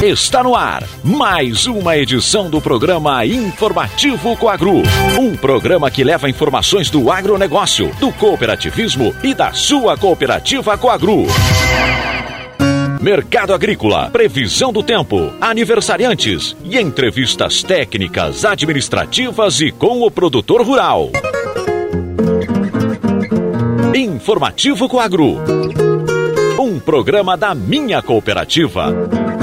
Está no ar mais uma edição do programa Informativo Coagro. Um programa que leva informações do agronegócio, do cooperativismo e da sua cooperativa Coagro. Mercado agrícola, previsão do tempo, aniversariantes e entrevistas técnicas, administrativas e com o produtor rural. Informativo Coagro. Um programa da minha cooperativa.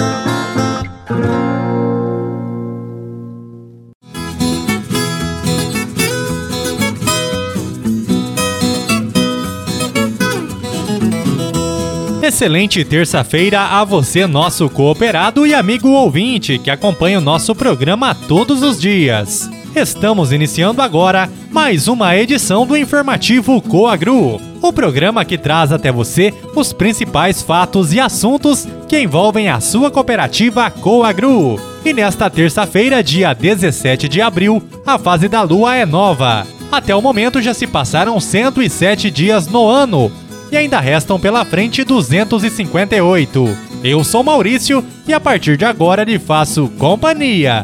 Excelente terça-feira a você, nosso cooperado e amigo ouvinte que acompanha o nosso programa todos os dias. Estamos iniciando agora mais uma edição do Informativo Coagro, o programa que traz até você os principais fatos e assuntos que envolvem a sua cooperativa Coagro. E nesta terça-feira, dia 17 de abril, a fase da lua é nova. Até o momento já se passaram 107 dias no ano e ainda restam pela frente 258. Eu sou Maurício e a partir de agora lhe faço companhia.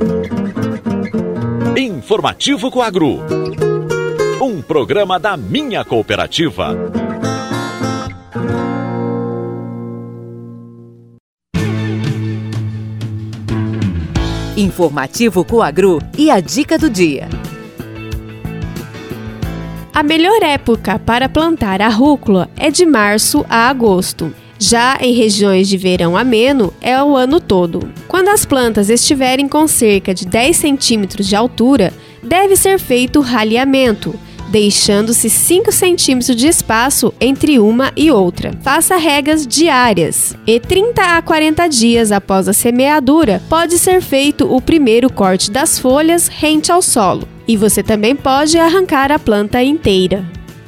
Informativo Coagro. Um programa da minha cooperativa. Informativo Coagro e a dica do dia. A melhor época para plantar a rúcula é de março a agosto. Já em regiões de verão ameno, é o ano todo. Quando as plantas estiverem com cerca de 10 centímetros de altura, deve ser feito raleamento, deixando-se 5 centímetros de espaço entre uma e outra. Faça regas diárias. E 30 a 40 dias após a semeadura, pode ser feito o primeiro corte das folhas rente ao solo. E você também pode arrancar a planta inteira.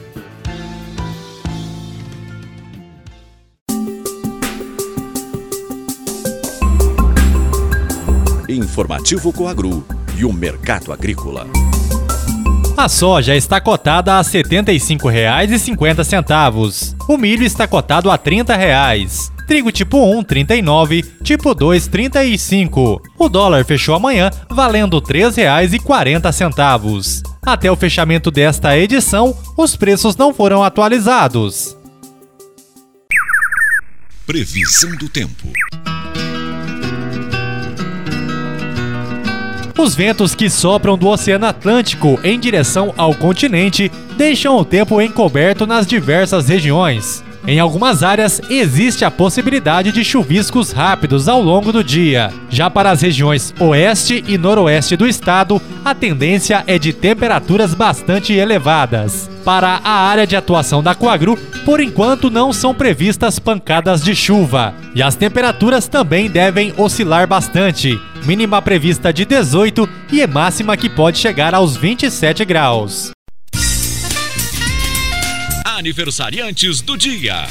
Informativo Coagro e o mercado agrícola. A soja está cotada a R$ 75,50. O milho está cotado a R$ 30. Trigo tipo 1, 39, tipo 2, 35. O dólar fechou amanhã valendo R$ 3,40. Até o fechamento desta edição, os preços não foram atualizados. Previsão do tempo. Os ventos que sopram do Oceano Atlântico em direção ao continente deixam o tempo encoberto nas diversas regiões. Em algumas áreas, existe a possibilidade de chuviscos rápidos ao longo do dia. Já para as regiões oeste e noroeste do estado, a tendência é de temperaturas bastante elevadas. Para a área de atuação da Coagro, por enquanto não são previstas pancadas de chuva. E as temperaturas também devem oscilar bastante. Mínima prevista de 18 e máxima que pode chegar aos 27 graus. Aniversariantes do dia.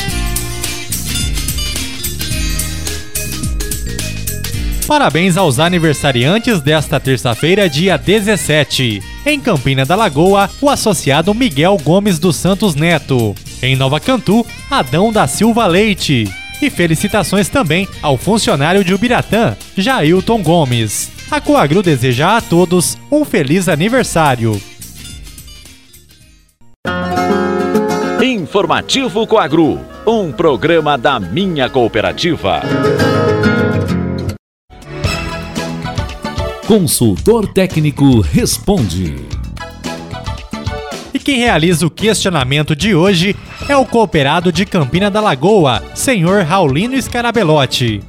Parabéns aos aniversariantes desta terça-feira, dia 17. Em Campina da Lagoa, o associado Miguel Gomes dos Santos Neto. Em Nova Cantu, Adão da Silva Leite. E felicitações também ao funcionário de Ubiratã, Jailton Gomes. A Coagro deseja a todos um feliz aniversário. Informativo Coagro, um programa da minha cooperativa. Consultor técnico responde. E quem realiza o questionamento de hoje é o cooperado de Campina da Lagoa, senhor Raulino Scarabelotti.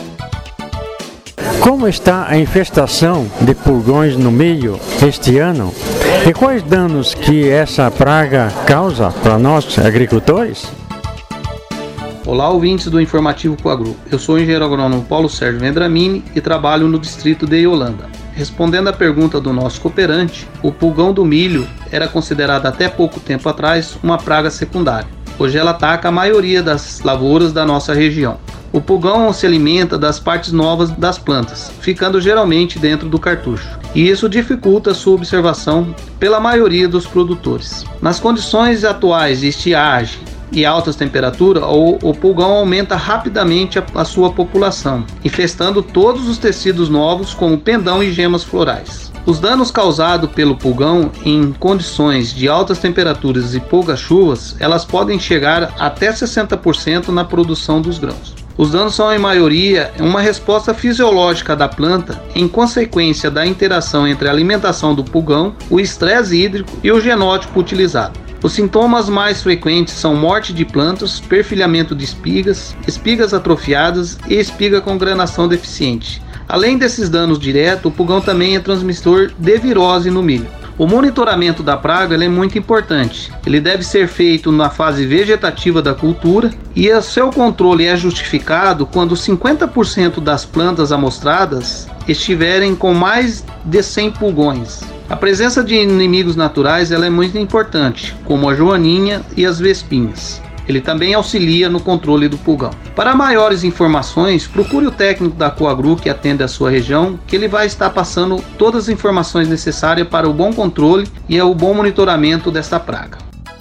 Como está a infestação de pulgões no milho este ano? E quais danos que essa praga causa para nós agricultores? Olá, ouvintes do Informativo Coagro. Eu sou o engenheiro agrônomo Paulo Sérgio Vendramini e trabalho no distrito de Iolanda. Respondendo à pergunta do nosso cooperante, o pulgão do milho era considerado até pouco tempo atrás uma praga secundária. Hoje ela ataca a maioria das lavouras da nossa região. O pulgão se alimenta das partes novas das plantas, ficando geralmente dentro do cartucho. E isso dificulta sua observação pela maioria dos produtores. Nas condições atuais de estiagem e altas temperaturas, o pulgão aumenta rapidamente a sua população, infestando todos os tecidos novos, como pendão e gemas florais. Os danos causados pelo pulgão em condições de altas temperaturas e poucas chuvas, elas podem chegar até 60% na produção dos grãos. Os danos são, em maioria, uma resposta fisiológica da planta em consequência da interação entre a alimentação do pulgão, o estresse hídrico e o genótipo utilizado. Os sintomas mais frequentes são morte de plantas, perfilhamento de espigas, espigas atrofiadas e espiga com granação deficiente. Além desses danos diretos, o pulgão também é transmissor de virose no milho. O monitoramento da praga é muito importante. Ele deve ser feito na fase vegetativa da cultura e o seu controle é justificado quando 50% das plantas amostradas estiverem com mais de 100 pulgões. A presença de inimigos naturais é muito importante, como a joaninha e as vespinhas. Ele também auxilia no controle do pulgão. Para maiores informações, procure o técnico da Coagru que atende a sua região, que ele vai estar passando todas as informações necessárias para o bom controle e o bom monitoramento desta praga.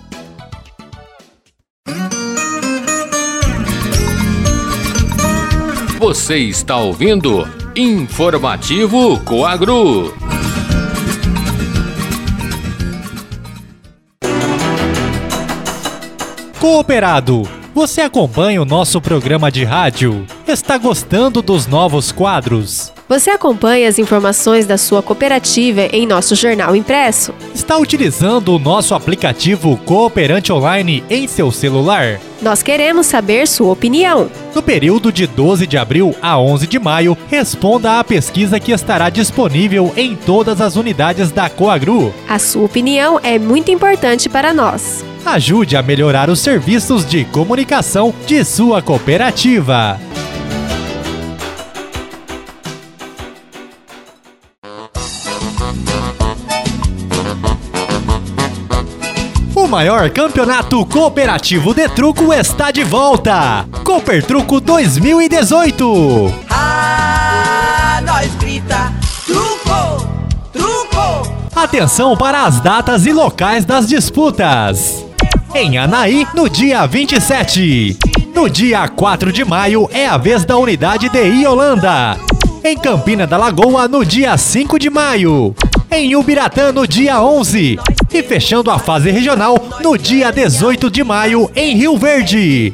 Você está ouvindo Informativo Coagru. Cooperado, você acompanha o nosso programa de rádio? Está gostando dos novos quadros? Você acompanha as informações da sua cooperativa em nosso jornal impresso? Está utilizando o nosso aplicativo Cooperante Online em seu celular? Nós queremos saber sua opinião. No período de 12 de abril a 11 de maio, responda à pesquisa que estará disponível em todas as unidades da Coagru. A sua opinião é muito importante para nós. Ajude a melhorar os serviços de comunicação de sua cooperativa. O maior campeonato cooperativo de truco está de volta! Cooper Truco 2018! Nós grita, truco, truco! Atenção para as datas e locais das disputas! Em Anaí, no dia 27. No dia 4 de maio, é a vez da unidade de Iolanda. Em Campina da Lagoa, no dia 5 de maio. Em Ubiratã, no dia 11. E fechando a fase regional, no dia 18 de maio, em Rio Verde.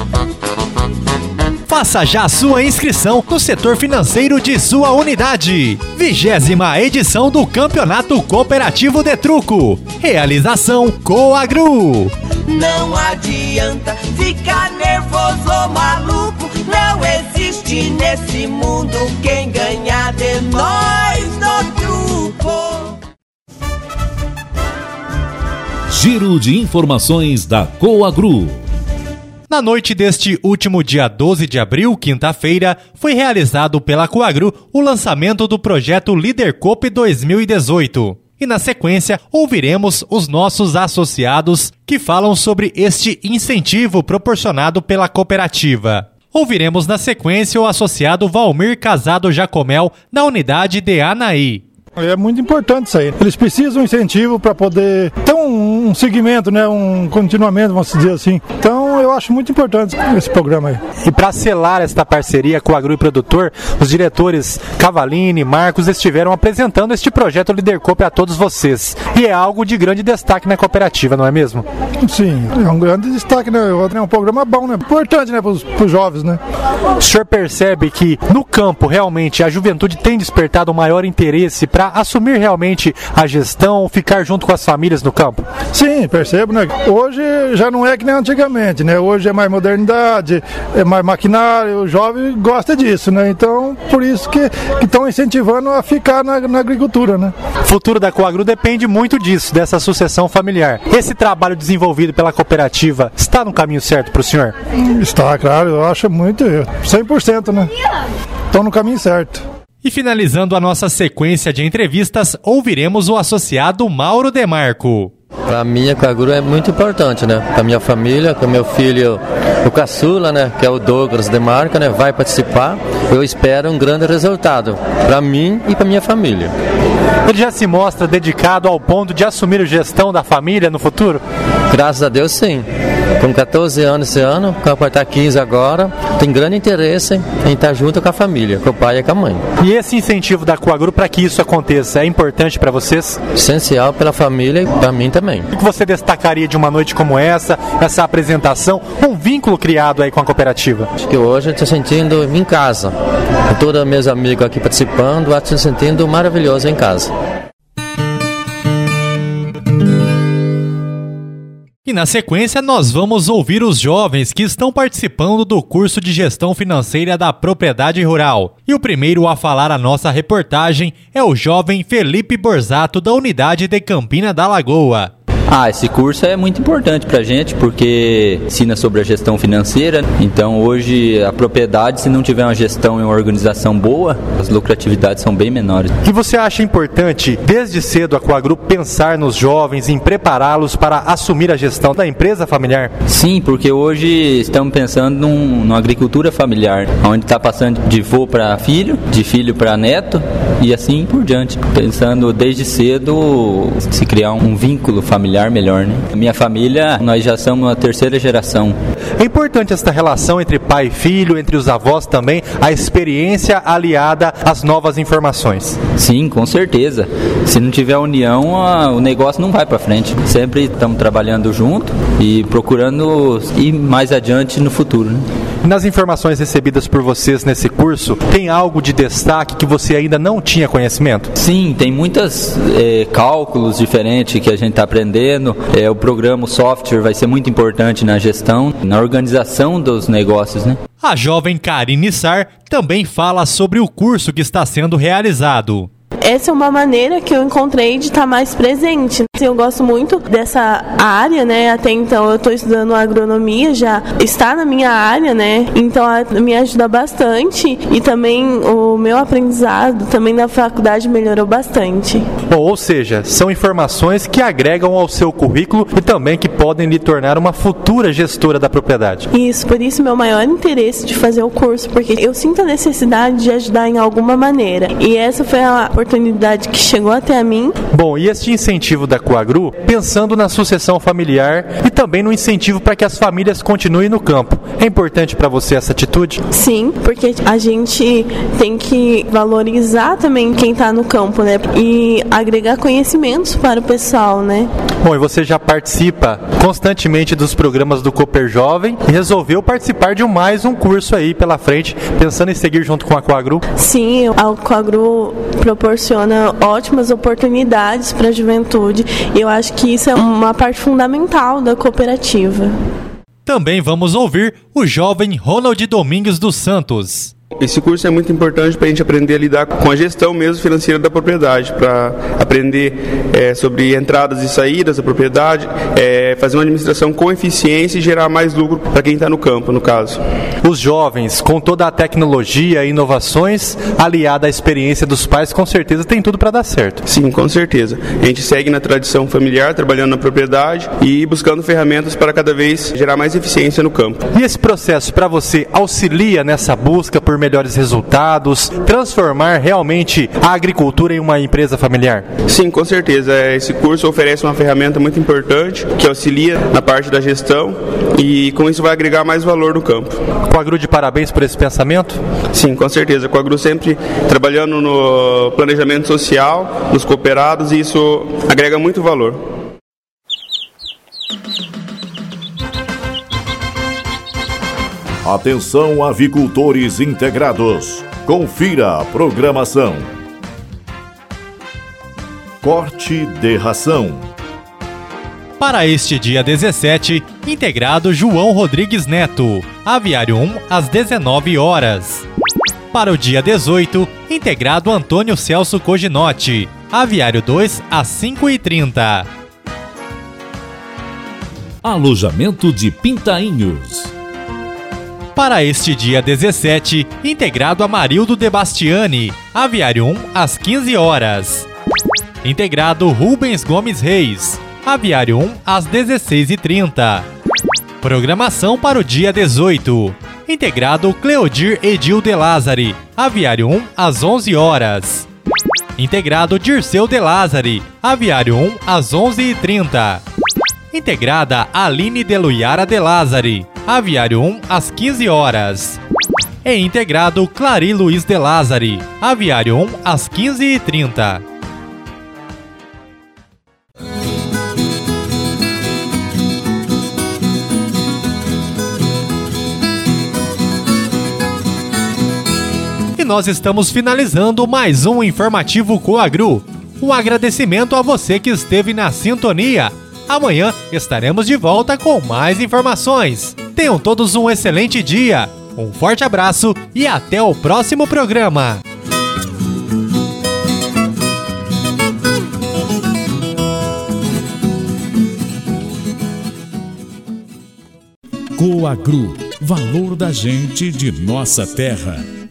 Faça já sua inscrição no setor financeiro de sua unidade. 20ª edição do Campeonato Cooperativo de Truco. Realização Coagru. Não adianta ficar nervoso ou maluco. Não existe nesse mundo quem ganhar de nós no truco. Giro de informações da Coagru. Na noite deste último dia 12 de abril, quinta-feira, foi realizado pela Coagru o lançamento do projeto Lidercoop 2018. E na sequência, ouviremos os nossos associados que falam sobre este incentivo proporcionado pela cooperativa. Ouviremos na sequência o associado Valmir Casado Jacomel, na unidade de Anaí. É muito importante isso aí. Eles precisam de um incentivo para poder ter um segmento, né, um continuamento, vamos dizer assim. Então eu acho muito importante esse programa aí. E para selar esta parceria com o Agro e Produtor, os diretores Cavalini e Marcos estiveram apresentando este projeto Lidercoop a todos vocês. E é algo de grande destaque na cooperativa, não é mesmo? Sim, é um grande destaque, né? É um programa bom, né? Importante, né, para os jovens, né? O senhor percebe que no campo realmente a juventude tem despertado um maior interesse para assumir realmente a gestão, ficar junto com as famílias no campo? Sim, percebo, né? Hoje já não é que nem antigamente, né? Hoje é mais modernidade, é mais maquinário, o jovem gosta disso, né? Então, por isso que estão incentivando a ficar na agricultura, né? O futuro da Coagru depende muito disso, dessa sucessão familiar. Esse trabalho desenvolvido pela cooperativa está no caminho certo para o senhor? Está, claro, eu acho muito, 100%, né? Estão no caminho certo. E finalizando a nossa sequência de entrevistas, ouviremos o associado Mauro Demarco. Para mim, a Coagru é muito importante, né? Para minha família, com meu filho, o caçula, né? Que é o Douglas Demarco, né? Vai participar. Eu espero um grande resultado para mim e para minha família. Ele já se mostra dedicado ao ponto de assumir a gestão da família no futuro? Graças a Deus, sim. com 14 anos esse ano, vai completar 15 agora. Tem grande interesse em estar junto com a família, com o pai e com a mãe. E esse incentivo da Coagru para que isso aconteça é importante para vocês? Essencial pela família e para mim também. O que você destacaria de uma noite como essa apresentação, um vínculo criado aí com a cooperativa? Acho que hoje eu estou sentindo em casa, com todos os meus amigos aqui participando, estou sentindo maravilhoso em casa. E na sequência nós vamos ouvir os jovens que estão participando do curso de Gestão Financeira da Propriedade Rural. E o primeiro a falar a nossa reportagem é o jovem Felipe Borzato, da unidade de Campina da Lagoa. Esse curso é muito importante pra gente porque ensina sobre a gestão financeira. Então hoje a propriedade, se não tiver uma gestão e uma organização boa, as lucratividades são bem menores. E você acha importante, desde cedo, a Coagru pensar nos jovens, em prepará-los para assumir a gestão da empresa familiar? Sim, porque hoje estamos pensando numa agricultura familiar, onde está passando de avô para filho, de filho para neto e assim por diante. Pensando desde cedo se criar um vínculo familiar melhor, né? Minha família, nós já somos a terceira geração. É importante essa relação entre pai e filho, entre os avós também, a experiência aliada às novas informações. Sim, com certeza. Se não tiver união, o negócio não vai para frente. Sempre estamos trabalhando junto e procurando ir mais adiante no futuro, né? Nas informações recebidas por vocês nesse curso, tem algo de destaque que você ainda não tinha conhecimento? Sim, tem muitos cálculos diferentes que a gente está aprendendo. O programa, o software vai ser muito importante na gestão, na organização dos negócios, né? A jovem Karine Sar também fala sobre o curso que está sendo realizado. Essa é uma maneira que eu encontrei de estar mais presente. Eu gosto muito dessa área, né? Até então eu estou estudando agronomia, já está na minha área, né? Então me ajuda bastante e também o meu aprendizado também na faculdade melhorou bastante. Bom, ou seja, são informações que agregam ao seu currículo e também que podem lhe tornar uma futura gestora da propriedade. Isso, por isso meu maior interesse de fazer o curso, porque eu sinto a necessidade de ajudar em alguma maneira. E essa foi a oportunidade que chegou até a mim. Bom, e este incentivo da Coagru, pensando na sucessão familiar e também no incentivo para que as famílias continuem no campo. É importante para você essa atitude? Sim, porque a gente tem que valorizar também quem está no campo, né? E agregar conhecimentos para o pessoal, né? Bom, e você já participa constantemente dos programas do Cooper Jovem e resolveu participar de mais um curso aí pela frente, pensando em seguir junto com a Coagru? Sim, a Coagru proporciona ótimas oportunidades para a juventude e eu acho que isso é uma parte fundamental da cooperativa. Também vamos ouvir o jovem Ronald Domingues dos Santos. Esse curso é muito importante para a gente aprender a lidar com a gestão mesmo financeira da propriedade, para aprender sobre entradas e saídas da propriedade, fazer uma administração com eficiência e gerar mais lucro para quem está no campo, no caso. Os jovens, com toda a tecnologia e inovações, aliada à experiência dos pais, com certeza tem tudo para dar certo. Sim, com certeza. A gente segue na tradição familiar, trabalhando na propriedade e buscando ferramentas para cada vez gerar mais eficiência no campo. E esse processo para você auxilia nessa busca por melhores resultados, transformar realmente a agricultura em uma empresa familiar? Sim, com certeza. Esse curso oferece uma ferramenta muito importante que auxilia na parte da gestão e com isso vai agregar mais valor no campo. Coagru, de parabéns por esse pensamento? Sim, com certeza. Coagru sempre trabalhando no planejamento social, nos cooperados, e isso agrega muito valor. Atenção, avicultores integrados. Confira a programação. Corte de ração. Para este dia 17, integrado João Rodrigues Neto, Aviário 1 às 19 horas. Para o dia 18, integrado Antônio Celso Coginotti, Aviário 2 às 5h30. Alojamento de Pintainhos. Para este dia 17, integrado Amarildo de Bastiani, Aviário 1 às 15 horas. Integrado Rubens Gomes Reis, Aviário 1 às 16h30. Programação para o dia 18. Integrado Cleodir Edil de Lázari, Aviário 1 às 11 horas. Integrado Dirceu de Lázari, Aviário 1 às 11h30. Integrada Aline Deluiara de Lázari. Aviário 1 às 15 horas. E integrado Clari Luiz de Lázari. Aviário 1 às 15h30. E nós estamos finalizando mais um Informativo Coagru. Um agradecimento a você que esteve na sintonia. Amanhã estaremos de volta com mais informações. Tenham todos um excelente dia. Um forte abraço e até o próximo programa. Coagru, valor da gente de nossa terra.